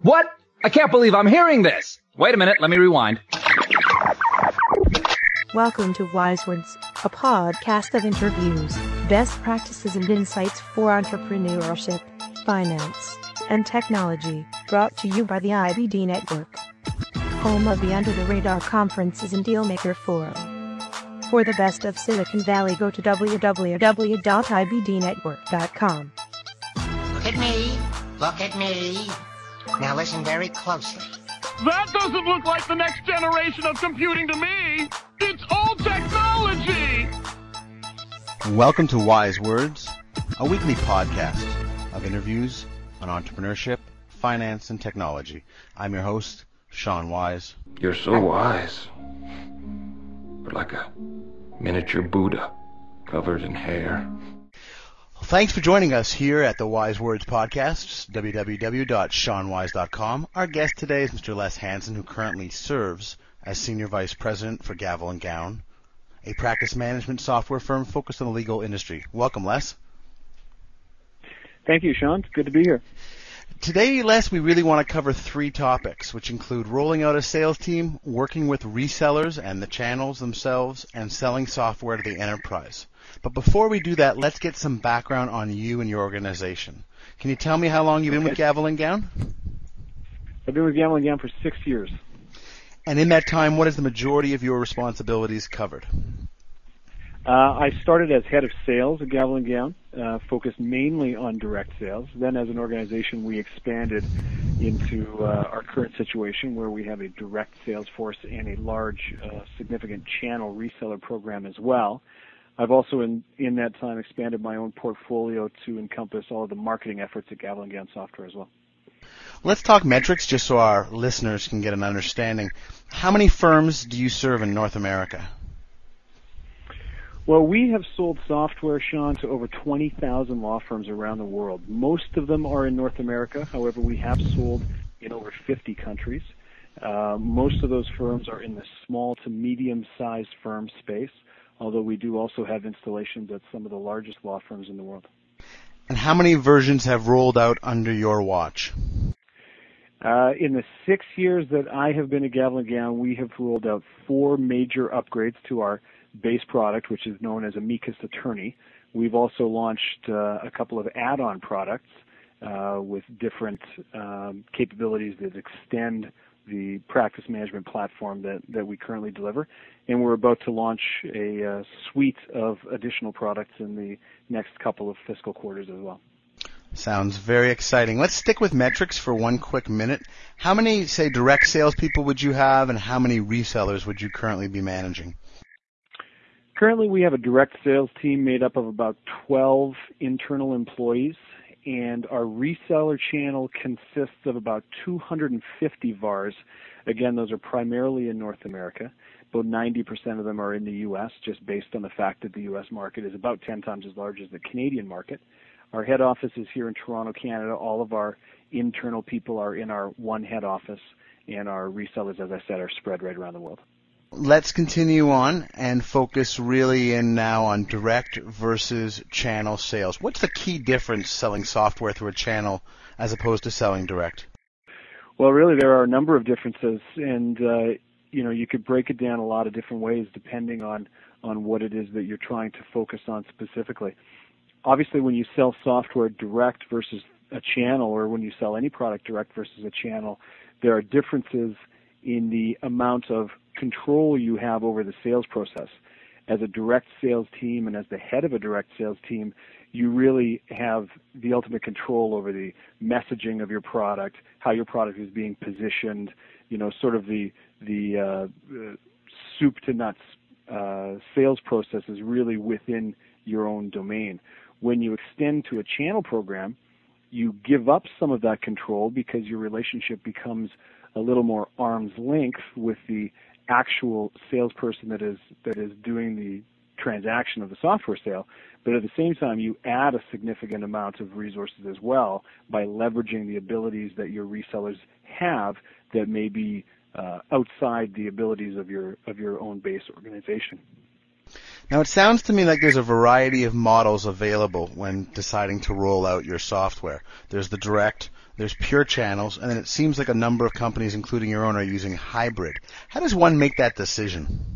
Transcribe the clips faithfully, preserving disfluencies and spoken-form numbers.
What? I can't believe I'm hearing this. Wait a minute, let me rewind. Welcome to Wise Words, a podcast of interviews, best practices and insights for entrepreneurship, finance, and technology, brought to you by the I B D Network, home of the Under the Radar conferences and Dealmaker Forum. For the best of Silicon Valley, go to w w w dot i b d network dot com. Look at me. Look at me. Now listen very closely. That doesn't look like the next generation of computing to me. It's old technology. Welcome to Wise Words, a weekly podcast of interviews on entrepreneurship, finance, and technology. I'm your host, Sean Wise. You're so wise. You're like a miniature Buddha covered in hair. Thanks for joining us here at the Wise Words podcast, w w w dot sean wise dot com. Our guest today is Mister Les Hansen, who currently serves as Senior Vice President for Gavel and Gown, a practice management software firm focused on the legal industry. Welcome, Les. Thank you, Sean. It's good to be here. Today, Les, we really want to cover three topics, which include rolling out a sales team, working with resellers and the channels themselves, and selling software to the enterprise. But before we do that, let's get some background on you and your organization. Can you tell me how long you've been Okay. with Gavel and Gown? I've been with Gavel and Gown for six years. And in that time, what is the majority of your responsibilities covered? Uh, I started as head of sales at Gavel and Gown, uh, focused mainly on direct sales. Then as an organization, we expanded into uh, our current situation where we have a direct sales force and a large, uh, significant channel reseller program as well. I've also, in, in that time, expanded my own portfolio to encompass all of the marketing efforts at Gavel and Gown Software as well. Let's talk metrics just so our listeners can get an understanding. How many firms do you serve in North America? Well, we have sold software, Sean, to over twenty thousand law firms around the world. Most of them are in North America. However, we have sold in over fifty countries. Uh, most of those firms are in the small to medium-sized firm space, although we do also have installations at some of the largest law firms in the world. And how many versions have rolled out under your watch? Uh, in the six years that I have been at Gavel and Gown, we have rolled out four major upgrades to our base product, which is known as Amicus Attorney. We've also launched uh, a couple of add-on products uh, with different um, capabilities that extend the practice management platform that, that we currently deliver. And we're about to launch a uh, suite of additional products in the next couple of fiscal quarters as well. Sounds very exciting. Let's stick with metrics for one quick minute. How many, say, direct salespeople would you have, and how many resellers would you currently be managing? Currently, we have a direct sales team made up of about twelve internal employees, and our reseller channel consists of about two hundred fifty V A Rs. Again, those are primarily in North America. About ninety percent of them are in the U S, just based on the fact that the U S market is about ten times as large as the Canadian market. Our head office is here in Toronto, Canada. All of our internal people are in our one head office, and our resellers, as I said, are spread right around the world. Let's continue on and focus really in now on direct versus channel sales. What's the key difference selling software through a channel as opposed to selling direct? Well, really, there are a number of differences, and uh, you know, you could break it down a lot of different ways depending on, on what it is that you're trying to focus on specifically. Obviously, when you sell software direct versus a channel, or when you sell any product direct versus a channel, there are differences in the amount of control you have over the sales process. As a direct sales team and as the head of a direct sales team, you really have the ultimate control over the messaging of your product, how your product is being positioned, you know, sort of the the uh, uh, soup to nuts uh, sales process is really within your own domain. When you extend to a channel program, you give up some of that control because your relationship becomes a little more arm's length with the actual salesperson that is that is doing the transaction of the software sale. But at the same time, you add a significant amount of resources as well by leveraging the abilities that your resellers have that may be uh, outside the abilities of your of your own base organization. Now, it sounds to me like there's a variety of models available when deciding to roll out your software. There's the direct, there's pure channels, and then it seems like a number of companies, including your own, are using hybrid. How does one make that decision?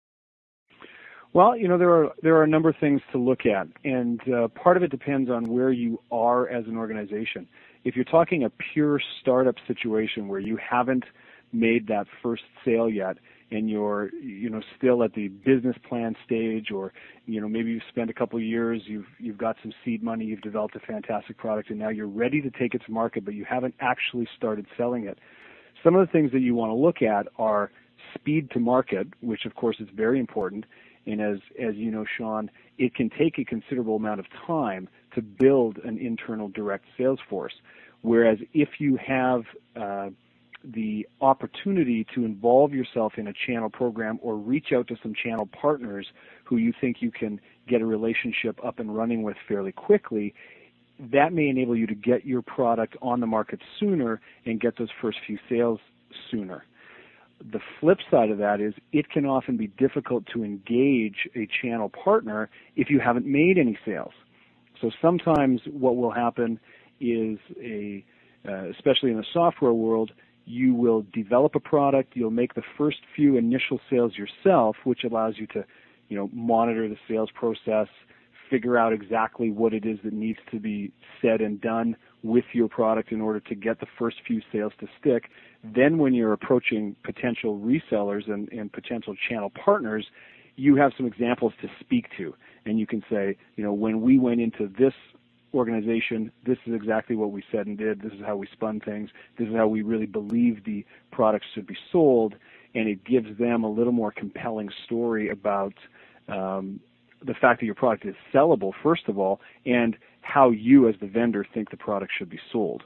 Well, you know, there are there are a number of things to look at, and uh, part of it depends on where you are as an organization. If you're talking a pure startup situation where you haven't made that first sale yet, and you're, you know, still at the business plan stage, or, you know, maybe you've spent a couple of years, you've you've got some seed money, you've developed a fantastic product, and now you're ready to take it to market, but you haven't actually started selling it. Some of the things that you want to look at are speed to market, which of course is very important. And as as you know, Sean, it can take a considerable amount of time to build an internal direct sales force. Whereas if you have uh, the opportunity to involve yourself in a channel program or reach out to some channel partners who you think you can get a relationship up and running with fairly quickly, that may enable you to get your product on the market sooner and get those first few sales sooner. The flip side of that is it can often be difficult to engage a channel partner if you haven't made any sales. So sometimes what will happen is, a, uh, especially in the software world, you will develop a product, you'll make the first few initial sales yourself, which allows you to, you know, monitor the sales process, figure out exactly what it is that needs to be said and done with your product in order to get the first few sales to stick. Then when you're approaching potential resellers and, and potential channel partners, you have some examples to speak to. And you can say, you know, when we went into this organization, this is exactly what we said and did. This is how we spun things. This is how we really believe the products should be sold. And it gives them a little more compelling story about um, the fact that your product is sellable, first of all, and how you as the vendor think the product should be sold.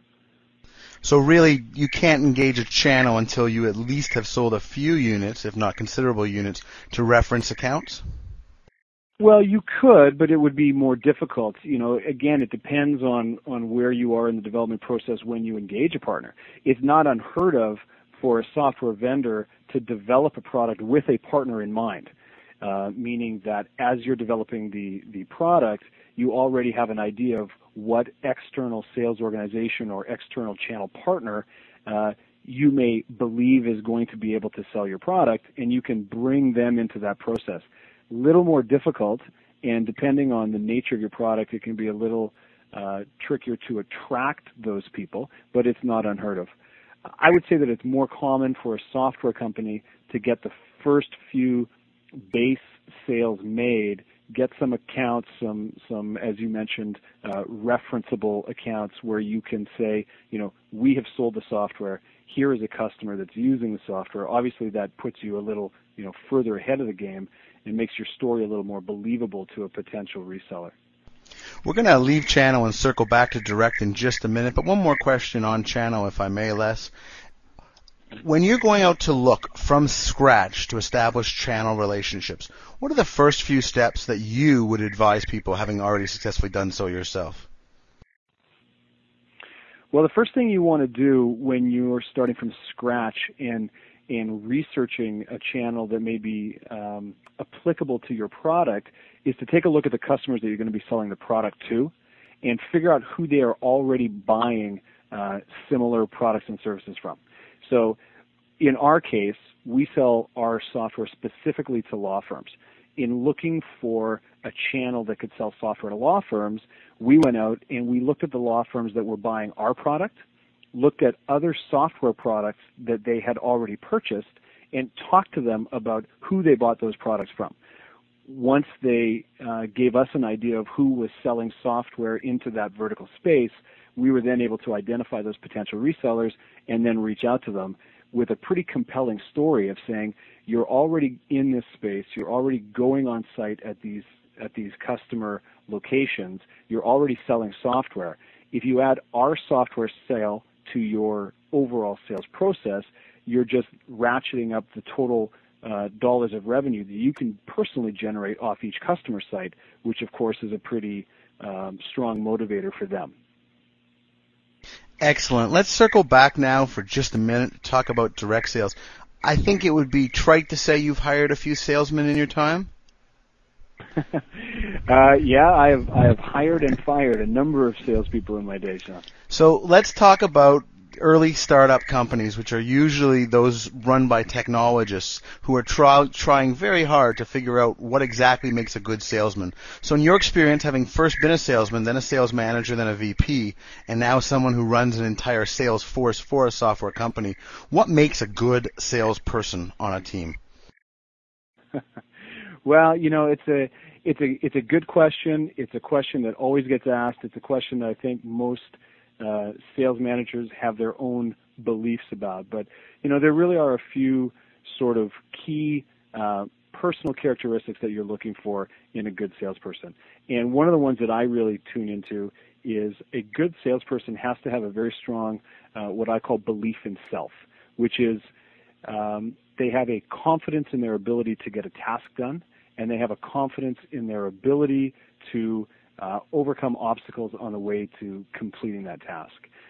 So really, you can't engage a channel until you at least have sold a few units, if not considerable units, to reference accounts? Well, you could, but it would be more difficult. You know, again, it depends on, on where you are in the development process when you engage a partner. It's not unheard of for a software vendor to develop a product with a partner in mind, uh, meaning that as you're developing the, the product, you already have an idea of what external sales organization or external channel partner uh, you may believe is going to be able to sell your product, and you can bring them into that process. Little more difficult, and depending on the nature of your product, it can be a little uh, trickier to attract those people, but it's not unheard of. I would say that it's more common for a software company to get the first few base sales made, get some accounts, some, some as you mentioned, uh, referenceable accounts where you can say, you know, we have sold the software. Here is a customer that's using the software. Obviously, that puts you a little, you know, further ahead of the game and makes your story a little more believable to a potential reseller. We're going to leave channel and circle back to direct in just a minute, but one more question on channel, if I may, Les. When you're going out to look from scratch to establish channel relationships, what are the first few steps that you would advise people, having already successfully done so yourself? Well, the first thing you want to do when you're starting from scratch and and researching a channel that may be um, applicable to your product is to take a look at the customers that you're going to be selling the product to and figure out who they are already buying uh, similar products and services from. So in our case, we sell our software specifically to law firms. In looking for a channel that could sell software to law firms, we went out and we looked at the law firms that were buying our product, looked at other software products that they had already purchased, and talked to them about who they bought those products from. Once they uh, gave us an idea of who was selling software into that vertical space, we were then able to identify those potential resellers and then reach out to them with a pretty compelling story of saying, you're already in this space, you're already going on site at these at these customer locations, you're already selling software. If you add our software sale to your overall sales process, you're just ratcheting up the total uh, dollars of revenue that you can personally generate off each customer site, which of course is a pretty um, strong motivator for them. Excellent. Let's circle back now for just a minute to talk about direct sales. I think it would be trite to say you've hired a few salesmen in your time. uh, yeah, I have I have hired and fired a number of salespeople in my day, Sean. So let's talk about early startup companies, which are usually those run by technologists who are try, trying very hard to figure out what exactly makes a good salesman. So in your experience, having first been a salesman, then a sales manager, then a V P, and now someone who runs an entire sales force for a software company, what makes a good salesperson on a team? Well, you know, it's a it's a it's a good question. It's a question that always gets asked. It's a question that I think most uh, sales managers have their own beliefs about. But you know, there really are a few sort of key uh, personal characteristics that you're looking for in a good salesperson. And one of the ones that I really tune into is a good salesperson has to have a very strong uh, what I call belief in self, which is um, they have a confidence in their ability to get a task done, and they have a confidence in their ability to uh, overcome obstacles on the way to completing that task.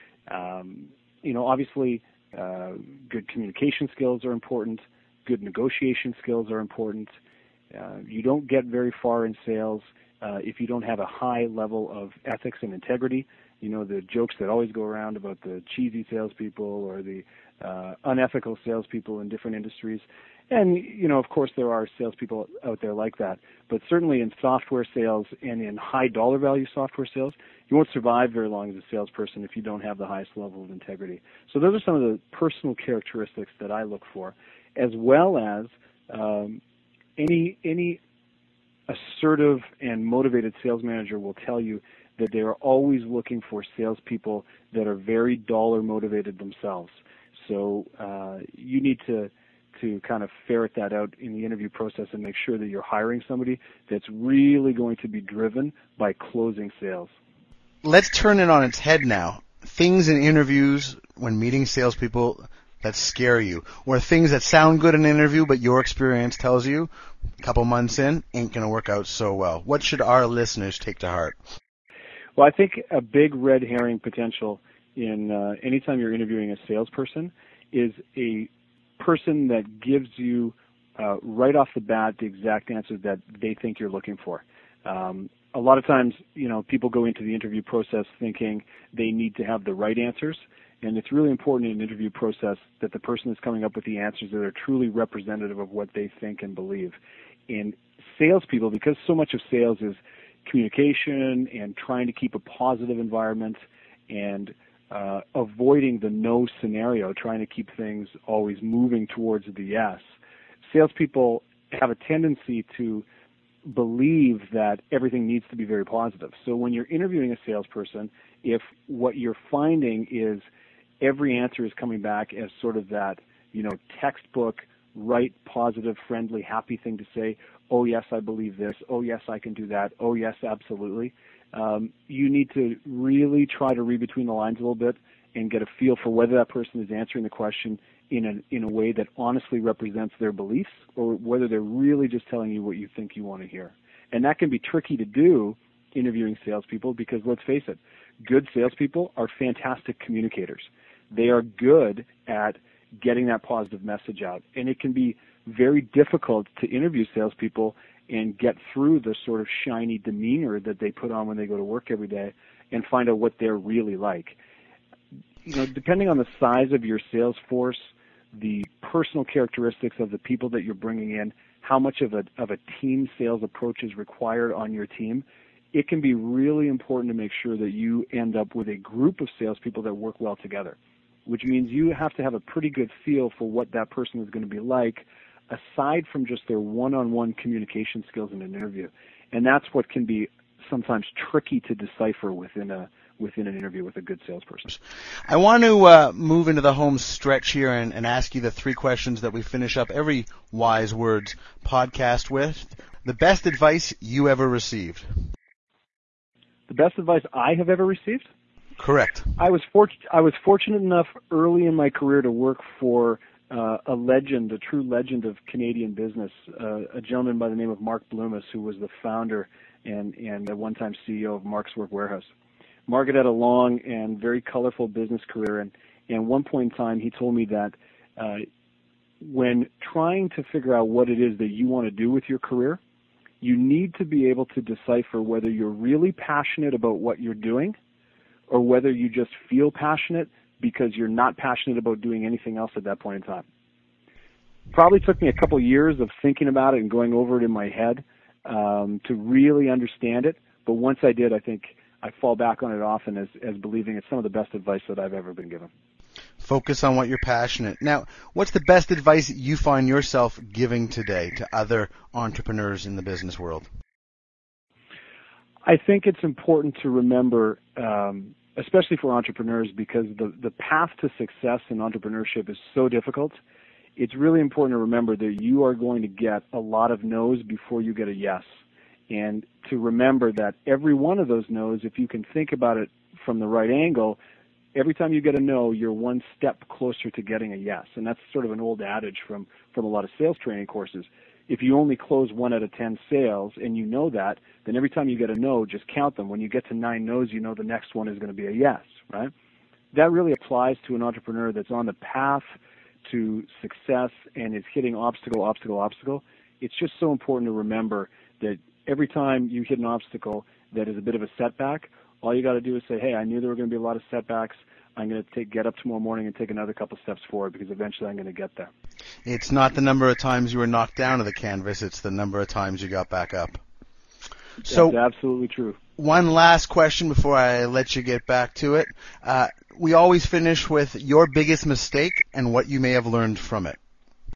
Um, you know, obviously, uh, good communication skills are important. Good negotiation skills are important. Uh, you don't get very far in sales uh, if you don't have a high level of ethics and integrity. You know, the jokes that always go around about the cheesy salespeople or the uh, unethical salespeople in different industries. And, you know, of course, there are salespeople out there like that. But certainly in software sales and in high dollar value software sales, you won't survive very long as a salesperson if you don't have the highest level of integrity. So those are some of the personal characteristics that I look for, as well as um, any any assertive and motivated sales manager will tell you that they are always looking for salespeople that are very dollar motivated themselves. So uh, you need to to kind of ferret that out in the interview process and make sure that you're hiring somebody that's really going to be driven by closing sales. Let's turn it on its head now. Things in interviews when meeting salespeople that scare you, or things that sound good in an interview but your experience tells you a couple months in ain't going to work out so well. What should our listeners take to heart? Well, I think a big red herring potential in uh, anytime you're interviewing a salesperson is a person that gives you uh, right off the bat the exact answer that they think you're looking for. Um, a lot of times, you know, people go into the interview process thinking they need to have the right answers, and it's really important in an interview process that the person is coming up with the answers that are truly representative of what they think and believe. And salespeople, because so much of sales is communication and trying to keep a positive environment and uh, avoiding the no scenario, trying to keep things always moving towards the yes, salespeople have a tendency to believe that everything needs to be very positive. So when you're interviewing a salesperson, if what you're finding is every answer is coming back as sort of that, you know, textbook, right, positive, friendly, happy thing to say, oh, yes, I believe this, oh, yes, I can do that, oh, yes, absolutely. Um, you need to really try to read between the lines a little bit and get a feel for whether that person is answering the question in a, in a way that honestly represents their beliefs or whether they're really just telling you what you think you want to hear. And that can be tricky to do interviewing salespeople because, let's face it, good salespeople are fantastic communicators. They are good at getting that positive message out. And it can be very difficult to interview salespeople and get through the sort of shiny demeanor that they put on when they go to work every day and find out what they're really like. You know, depending on the size of your sales force, the personal characteristics of the people that you're bringing in, how much of a of a team sales approach is required on your team, it can be really important to make sure that you end up with a group of salespeople that work well together, which means you have to have a pretty good feel for what that person is going to be like, aside from just their one-on-one communication skills in an interview. And that's what can be sometimes tricky to decipher within a within an interview with a good salesperson. I want to uh, move into the home stretch here and, and ask you the three questions that we finish up every Wise Words podcast with. The best advice you ever received? The best advice I have ever received? Correct. I was for, I was fortunate enough early in my career to work for uh, a legend, a true legend of Canadian business, uh, a gentleman by the name of Mark Bloomis, who was the founder and, and at one time C E O of Mark's Work Warehouse. Mark had a long and very colorful business career, and, and at one point in time he told me that uh, when trying to figure out what it is that you want to do with your career, you need to be able to decipher whether you're really passionate about what you're doing or whether you just feel passionate because you're not passionate about doing anything else at that point in time. Probably took me a couple years of thinking about it and going over it in my head um, to really understand it. But once I did, I think I fall back on it often as, as believing it's some of the best advice that I've ever been given. Focus on what you're passionate. Now, what's the best advice you find yourself giving today to other entrepreneurs in the business world? I think it's important to remember, um, especially for entrepreneurs, because the, the path to success in entrepreneurship is so difficult. It's really important to remember that you are going to get a lot of no's before you get a yes. And to remember that every one of those no's, if you can think about it from the right angle, every time you get a no, you're one step closer to getting a yes. And that's sort of an old adage from, from a lot of sales training courses. If you only close one out of ten sales and you know that, then every time you get a no, just count them. When you get to nine no's, you know the next one is going to be a yes, right? That really applies to an entrepreneur that's on the path to success and is hitting obstacle, obstacle, obstacle. It's just so important to remember that every time you hit an obstacle that is a bit of a setback, all you got to do is say, hey, I knew there were going to be a lot of setbacks. I'm going to take, get up tomorrow morning and take another couple steps forward because eventually I'm going to get there. It's not the number of times you were knocked down to the canvas. It's the number of times you got back up. So, that's absolutely true. One last question before I let you get back to it. Uh, we always finish with your biggest mistake and what you may have learned from it.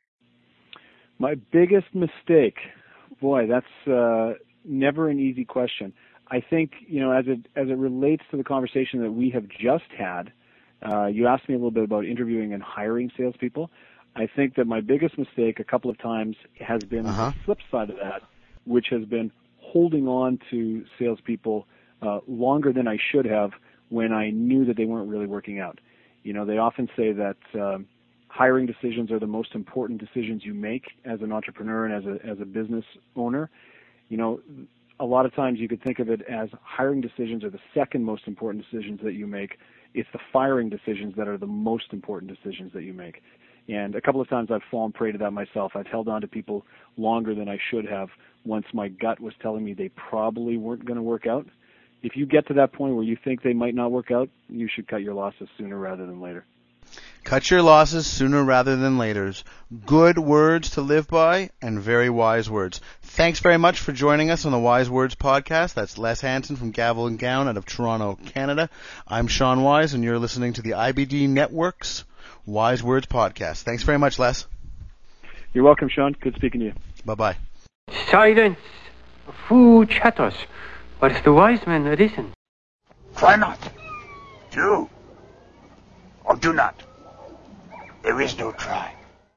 My biggest mistake, boy, that's uh, never an easy question. I think, you know, as it as it relates to the conversation that we have just had, uh, you asked me a little bit about interviewing and hiring salespeople. I think that my biggest mistake a couple of times has been uh-huh. the flip side of that, which has been holding on to salespeople uh, longer than I should have when I knew that they weren't really working out. You know, they often say that um, hiring decisions are the most important decisions you make as an entrepreneur and as a as a business owner. You know, a lot of times you could think of it as hiring decisions are the second most important decisions that you make. It's the firing decisions that are the most important decisions that you make. And a couple of times I've fallen prey to that myself. I've held on to people longer than I should have once my gut was telling me they probably weren't going to work out. If you get to that point where you think they might not work out, you should cut your losses sooner rather than later. Cut your losses sooner rather than later. Good words to live by and very wise words. Thanks very much for joining us on the Wise Words podcast. That's Les Hansen from Gavel and Gown out of Toronto, Canada. I'm Sean Wise, and you're listening to the I B D Network's Wise Words podcast. Thanks very much, Les. You're welcome, Sean. Good speaking to you. Bye-bye. Silence. Fool chatters, whilst the wise men listen. Try not. Do. Or do not. There is no try.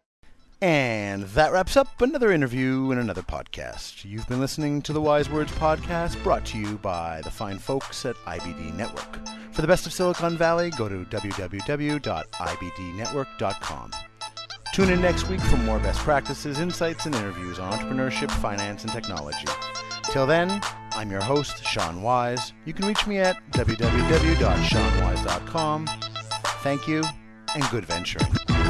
And that wraps up another interview and another podcast. You've been listening to the Wise Words podcast, brought to you by the fine folks at I B D Network. For the best of Silicon Valley, go to w w w dot i b d network dot com. Tune in next week for more best practices, insights, and interviews on entrepreneurship, finance, and technology. Till then, I'm your host, Sean Wise. You can reach me at w w w dot sean wise dot com. Thank you, and good venturing.